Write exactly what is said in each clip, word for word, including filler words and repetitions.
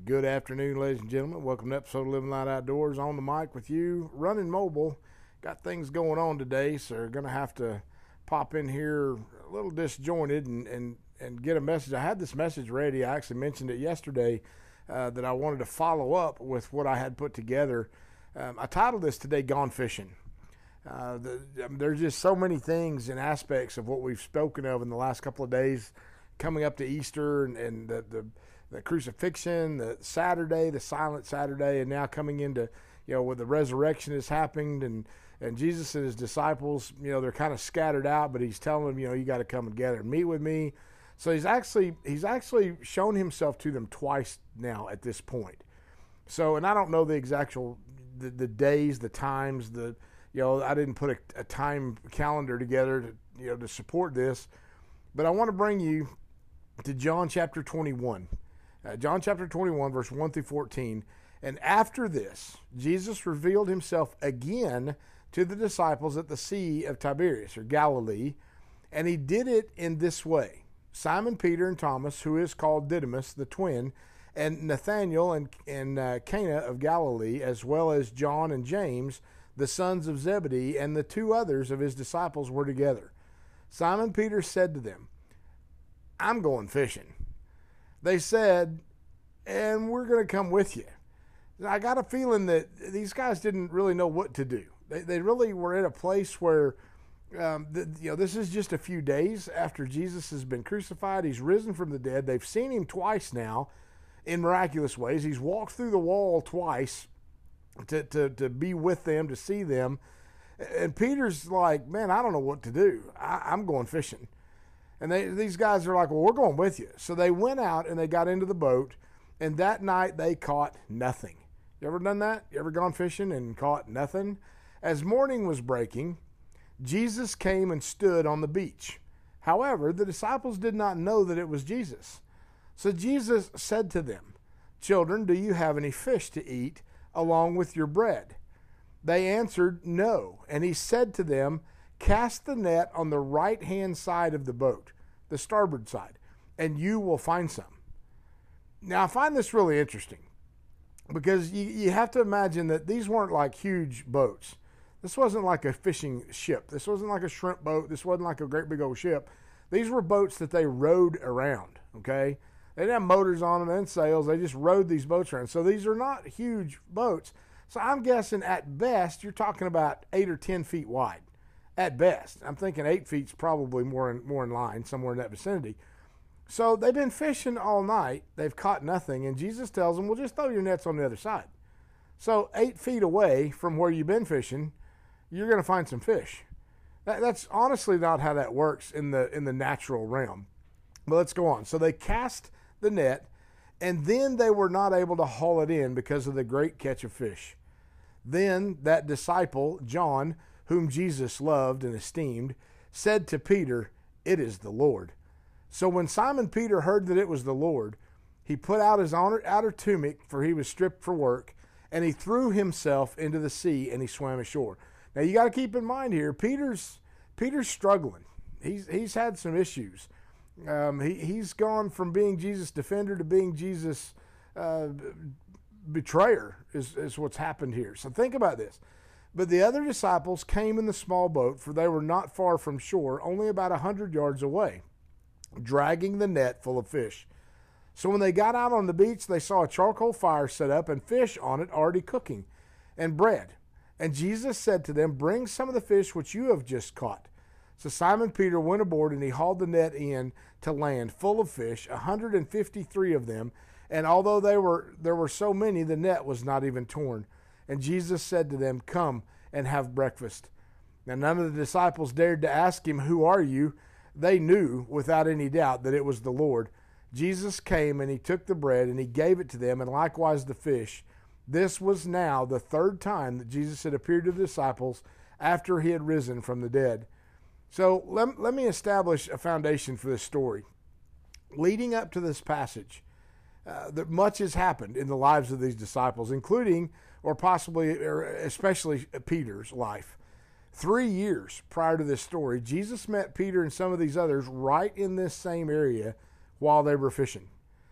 Good afternoon, ladies and gentlemen. Welcome to episode of Living Light Outdoors. On the mic with you, running mobile. Got things going on today, so we're going to have to pop in here a little disjointed and, and, and get a message. I had this message ready. I actually mentioned it yesterday uh, that I wanted to follow up with what I had put together. Um, I titled this today, Gone Fishing. Uh, the, um, there's just so many things and aspects of what we've spoken of in the last couple of days coming up to Easter and, and the, the the crucifixion, the Saturday, the silent Saturday, and now coming into, you know, where the resurrection has happened, and, and Jesus and his disciples, you know, they're kind of scattered out, but he's telling them, you know, you got to come together and meet with me. So he's actually, he's actually shown himself to them twice now at this point. So, and I don't know the exact, the, the days, the times, the, you know, I didn't put a, a time calendar together to, you know, to support this, but I want to bring you to John chapter twenty-one. Uh, John chapter twenty-one, verse one through fourteen. And after this, Jesus revealed himself again to the disciples at the Sea of Tiberias, or Galilee, and he did it in this way. Simon Peter and Thomas, who is called Didymus, the twin, and Nathanael and, and uh, Cana of Galilee, as well as John and James, the sons of Zebedee, and the two others of his disciples were together. Simon Peter said to them, I'm going fishing. They said, and we're going to come with you. I got a feeling that these guys didn't really know what to do. They, they really were at a place where, um, the, you know, this is just a few days after Jesus has been crucified. He's risen from the dead. They've seen him twice now in miraculous ways. He's walked through the wall twice to, to, to be with them, to see them. And Peter's like, man, I don't know what to do. I, I'm going fishing. And they, these guys are like, well, we're going with you. So they went out and they got into the boat, and that night they caught nothing. You ever done that? You ever gone fishing and caught nothing? As morning was breaking, Jesus came and stood on the beach. However, the disciples did not know that it was Jesus. So Jesus said to them, children, do you have any fish to eat along with your bread? They answered, no. And he said to them, cast the net on the right-hand side of the boat, the starboard side, and you will find some. Now, I find this really interesting because you, you have to imagine that these weren't like huge boats. This wasn't like a fishing ship. This wasn't like a shrimp boat. This wasn't like a great big old ship. These were boats that they rowed around, okay? They didn't have motors on them and sails. They just rowed these boats around. So these are not huge boats. So I'm guessing at best you're talking about eight or ten feet wide. At best. I'm thinking eight feet's probably more in, more in line, somewhere in that vicinity. So they've been fishing all night. They've caught nothing. And Jesus tells them, well, just throw your nets on the other side. So eight feet away from where you've been fishing, you're going to find some fish. That, that's honestly not how that works in the, in the natural realm. But let's go on. So they cast the net, and then they were not able to haul it in because of the great catch of fish. Then that disciple, John, whom Jesus loved and esteemed, said to Peter, it is the Lord. So when Simon Peter heard that it was the Lord, he put out his outer tunic, for he was stripped for work, and he threw himself into the sea and he swam ashore. Now you got to keep in mind here, Peter's Peter's struggling. He's he's had some issues. Um, he he's gone from being Jesus' defender to being Jesus' uh, betrayer. Is is what's happened here. So think about this. But the other disciples came in the small boat, for they were not far from shore, only about a hundred yards away, dragging the net full of fish. So when they got out on the beach, they saw a charcoal fire set up and fish on it already cooking, and bread. And Jesus said to them, bring some of the fish which you have just caught. So Simon Peter went aboard, and he hauled the net in to land full of fish, a hundred and fifty-three of them. And although they were there were so many, the net was not even torn. And Jesus said to them, come and have breakfast. Now none of the disciples dared to ask him, who are you? They knew without any doubt that it was the Lord. Jesus came and he took the bread and he gave it to them, and likewise the fish. This was now the third time that Jesus had appeared to the disciples after he had risen from the dead. So let, let me establish a foundation for this story. Leading up to this passage, Uh, that much has happened in the lives of these disciples, including, or possibly, or especially Peter's life. Three years prior to this story, Jesus met Peter and some of these others right in this same area while they were fishing.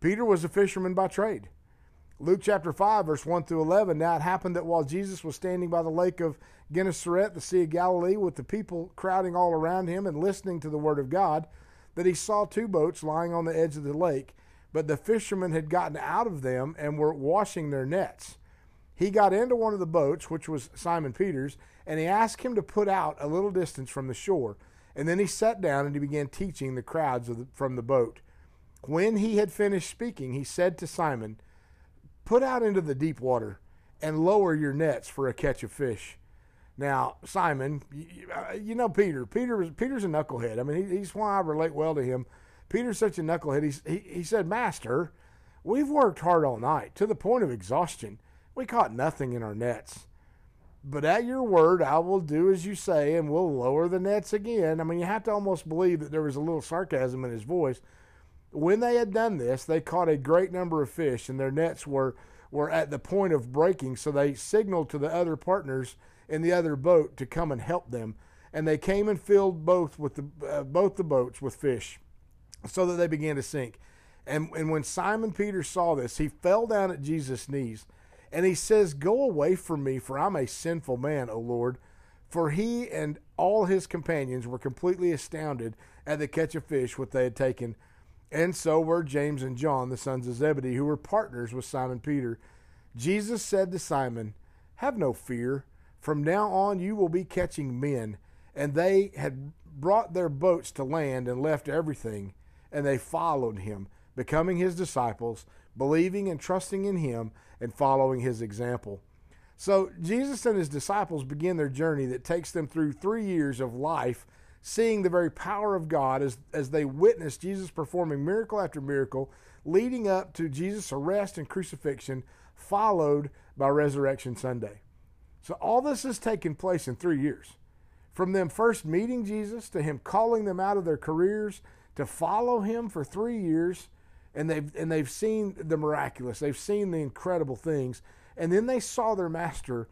Peter was a fisherman by trade. Luke chapter five, verse one through eleven, now it happened that while Jesus was standing by the lake of Gennesaret, the Sea of Galilee, with the people crowding all around him and listening to the word of God, that he saw two boats lying on the edge of the lake, but the fishermen had gotten out of them and were washing their nets. He got into one of the boats, which was Simon Peter's, and he asked him to put out a little distance from the shore. And then he sat down and he began teaching the crowds of the, from the boat. When he had finished speaking, he said to Simon, "Put out into the deep water and lower your nets for a catch of fish." Now, Simon, you know Peter. Peter was, Peter's a knucklehead. I mean, he, he's why I relate well to him. Peter's such a knucklehead. He's, he, he said, "Master, we've worked hard all night to the point of exhaustion. We caught nothing in our nets. But at your word, I will do as you say, and we'll lower the nets again." I mean, you have to almost believe that there was a little sarcasm in his voice. When they had done this, they caught a great number of fish, and their nets were, were at the point of breaking. So they signaled to the other partners in the other boat to come and help them. And they came and filled both with the uh, both the boats with fish, so that they began to sink. And, and when Simon Peter saw this, he fell down at Jesus' knees. And he says, "Go away from me, for I'm a sinful man, O Lord." For he and all his companions were completely astounded at the catch of fish which they had taken. And so were James and John, the sons of Zebedee, who were partners with Simon Peter. Jesus said to Simon, "Have no fear. From now on you will be catching men." And they had brought their boats to land and left everything, and they followed him, becoming his disciples, believing and trusting in him, and following his example. So Jesus and his disciples begin their journey that takes them through three years of life, seeing the very power of God as, as they witness Jesus performing miracle after miracle, leading up to Jesus' arrest and crucifixion, followed by Resurrection Sunday. So all this has taken place in three years. From them first meeting Jesus, to him calling them out of their careers, to follow him for three years, And they've, and they've seen the miraculous. They've seen the incredible things. And then they saw their master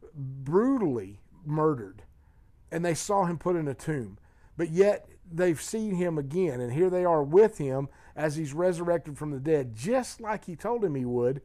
brutally murdered. And they saw him put in a tomb. But yet they've seen him again. And here they are with him as he's resurrected from the dead, just like he told him he would.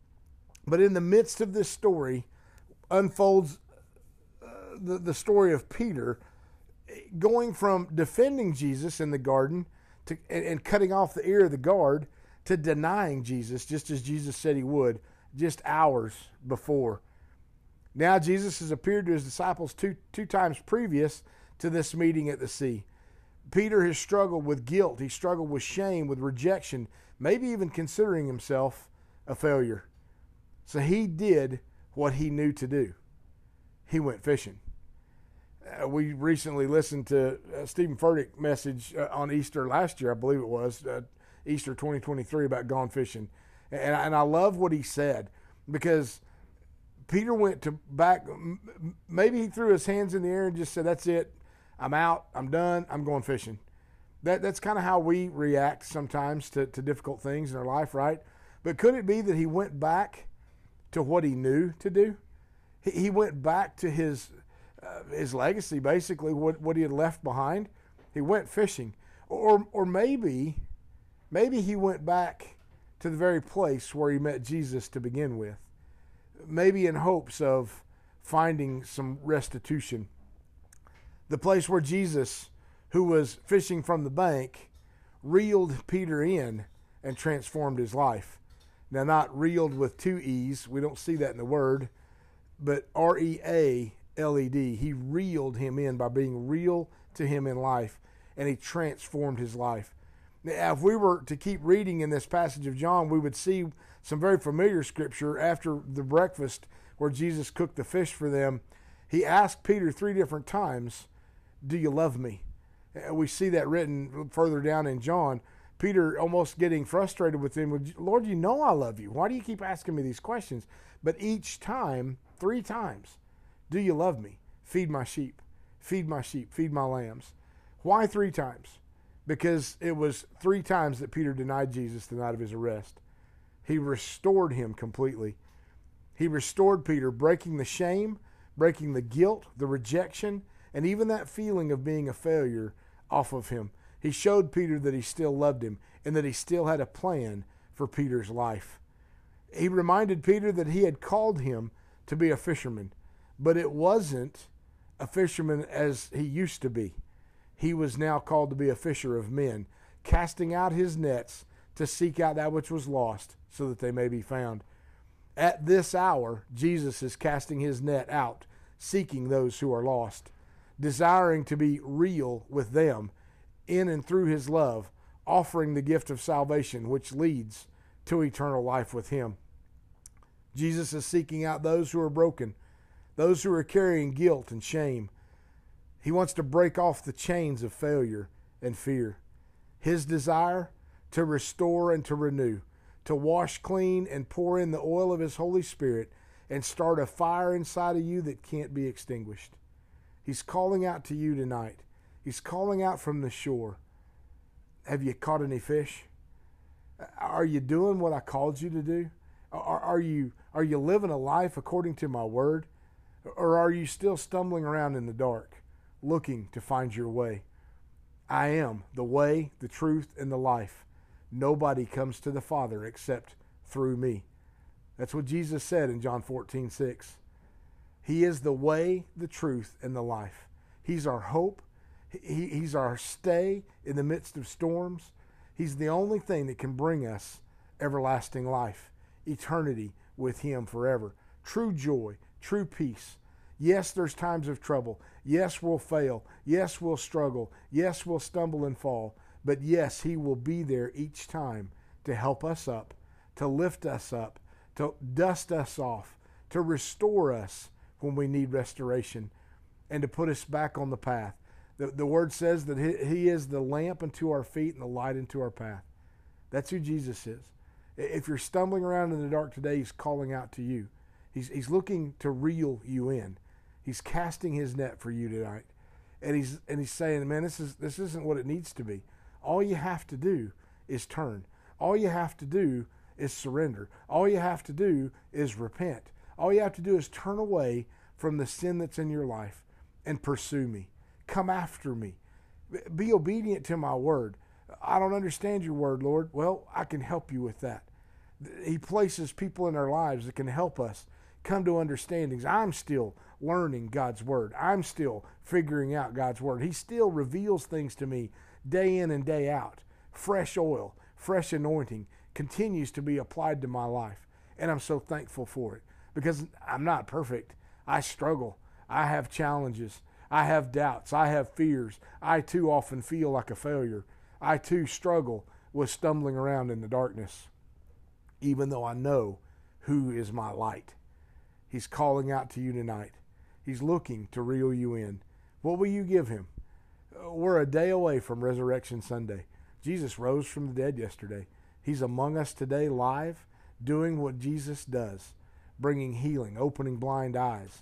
But in the midst of this story unfolds uh, the, the story of Peter going from defending Jesus in the garden To, and, and cutting off the ear of the guard, to denying Jesus, just as Jesus said he would, just hours before. Now Jesus has appeared to his disciples two, two times previous to this meeting at the sea. Peter has struggled with guilt. He struggled with shame, with rejection, maybe even considering himself a failure. So he did what he knew to do. He went fishing. Uh, we recently listened to uh, Stephen Furtick's message uh, on Easter last year, I believe it was, uh, Easter twenty twenty-three, about gone fishing. And, and I love what he said, because Peter went to back, maybe he threw his hands in the air and just said, "That's it, I'm out, I'm done, I'm going fishing." That That's kind of how we react sometimes to, to difficult things in our life, right? But could it be that he went back to what he knew to do? He, he went back to his... Uh, his legacy, basically, what, what he had left behind. He went fishing. Or or maybe, maybe he went back to the very place where he met Jesus to begin with. Maybe in hopes of finding some restitution. The place where Jesus, who was fishing from the bank, reeled Peter in and transformed his life. Now, not reeled with two E's. We don't see that in the word. But R E A L E D. He reeled him in by being real to him in life, and he transformed his life. Now, if we were to keep reading in this passage of John, we would see some very familiar scripture after the breakfast where Jesus cooked the fish for them. He asked Peter three different times, "Do you love me?" We see that written further down in John. Peter almost getting frustrated with him. "Lord, you know I love you. Why do you keep asking me these questions?" But each time, three times, "Do you love me? Feed my sheep. Feed my sheep. Feed my lambs." Why three times? Because it was three times that Peter denied Jesus the night of his arrest. He restored him completely. He restored Peter, breaking the shame, breaking the guilt, the rejection, and even that feeling of being a failure off of him. He showed Peter that he still loved him and that he still had a plan for Peter's life. He reminded Peter that he had called him to be a fisherman, but it wasn't a fisherman as he used to be. He was now called to be a fisher of men, casting out his nets to seek out that which was lost so that they may be found. At this hour, Jesus is casting his net out, seeking those who are lost, desiring to be real with them in and through his love, offering the gift of salvation, which leads to eternal life with him. Jesus is seeking out those who are broken, those who are carrying guilt and shame. He wants to break off the chains of failure and fear. His desire to restore and to renew, to wash clean and pour in the oil of his Holy Spirit and start a fire inside of you that can't be extinguished. He's calling out to you tonight. He's calling out from the shore. Have you caught any fish? Are you doing what I called you to do? Are, are you are you living a life according to my word? Or are you still stumbling around in the dark, looking to find your way? I am the way, the truth, and the life. Nobody comes to the Father except through me. That's what Jesus said in John fourteen six. He is the way, the truth, and the life. He's our hope. He, he's our stay in the midst of storms. He's the only thing that can bring us everlasting life, eternity with him forever. True joy, true peace. Yes, there's times of trouble. Yes, we'll fail. Yes, we'll struggle. Yes, we'll stumble and fall. But yes, he will be there each time to help us up, to lift us up, to dust us off, to restore us when we need restoration, and to put us back on the path. The, the word says that he, he is the lamp unto our feet and the light unto our path. That's who Jesus is. If you're stumbling around in the dark today, he's calling out to you. He's, he's looking to reel you in. He's casting his net for you tonight. And he's and he's saying, man, this is this isn't what it needs to be. All you have to do is turn. All you have to do is surrender. All you have to do is repent. All you have to do is turn away from the sin that's in your life and pursue me. Come after me. Be obedient to my word. I don't understand your word, Lord. Well, I can help you with that. He places people in our lives that can help us come to understandings. I'm still learning God's word. I'm still figuring out God's word. He still reveals things to me day in and day out. Fresh oil, fresh anointing continues to be applied to my life. And I'm so thankful for it because I'm not perfect. I struggle. I have challenges. I have doubts. I have fears. I too often feel like a failure. I too struggle with stumbling around in the darkness, even though I know who is my light. He's calling out to you tonight. He's looking to reel you in. What will you give him? We're a day away from Resurrection Sunday. Jesus rose from the dead yesterday. He's among us today live, doing what Jesus does, bringing healing, opening blind eyes,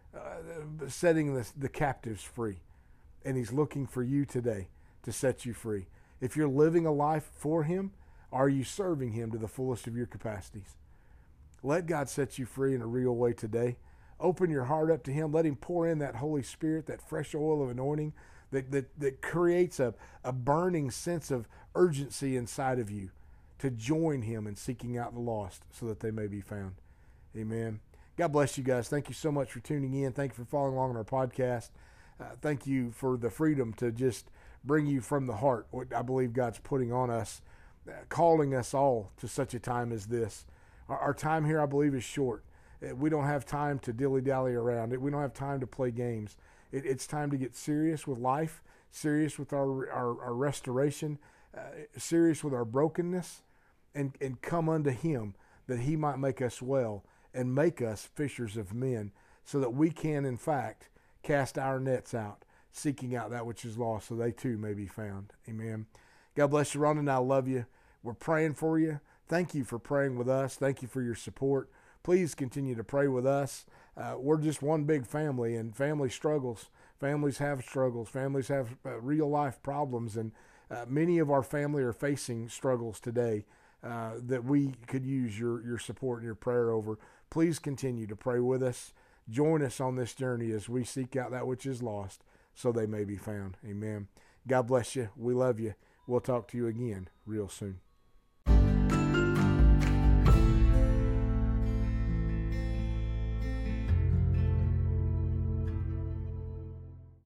uh, setting the, the captives free. And he's looking for you today to set you free. If you're living a life for him, are you serving him to the fullest of your capacities? Let God set you free in a real way today. Open your heart up to him. Let him pour in that Holy Spirit, that fresh oil of anointing that, that, that creates a, a burning sense of urgency inside of you to join him in seeking out the lost so that they may be found. Amen. God bless you guys. Thank you so much for tuning in. Thank you for following along on our podcast. Uh, thank you for the freedom to just bring you from the heart what I believe God's putting on us, uh, calling us all to such a time as this. Our, our time here, I believe, is short. Uh, we don't have time to dilly-dally around it. We don't have time to play games. It, it's time to get serious with life, serious with our, our, our restoration, uh, serious with our brokenness, and, and come unto him that he might make us well and make us fishers of men so that we can, in fact, cast our nets out, seeking out that which is lost so they too may be found. Amen. God bless you, Rhonda, and I love you. We're praying for you. Thank you for praying with us. Thank you for your support. Please continue to pray with us. Uh, we're just one big family, and family struggles. Families have struggles. Families have uh, real-life problems, and uh, many of our family are facing struggles today uh, that we could use your, your support and your prayer over. Please continue to pray with us. Join us on this journey as we seek out that which is lost so they may be found. Amen. God bless you. We love you. We'll talk to you again real soon.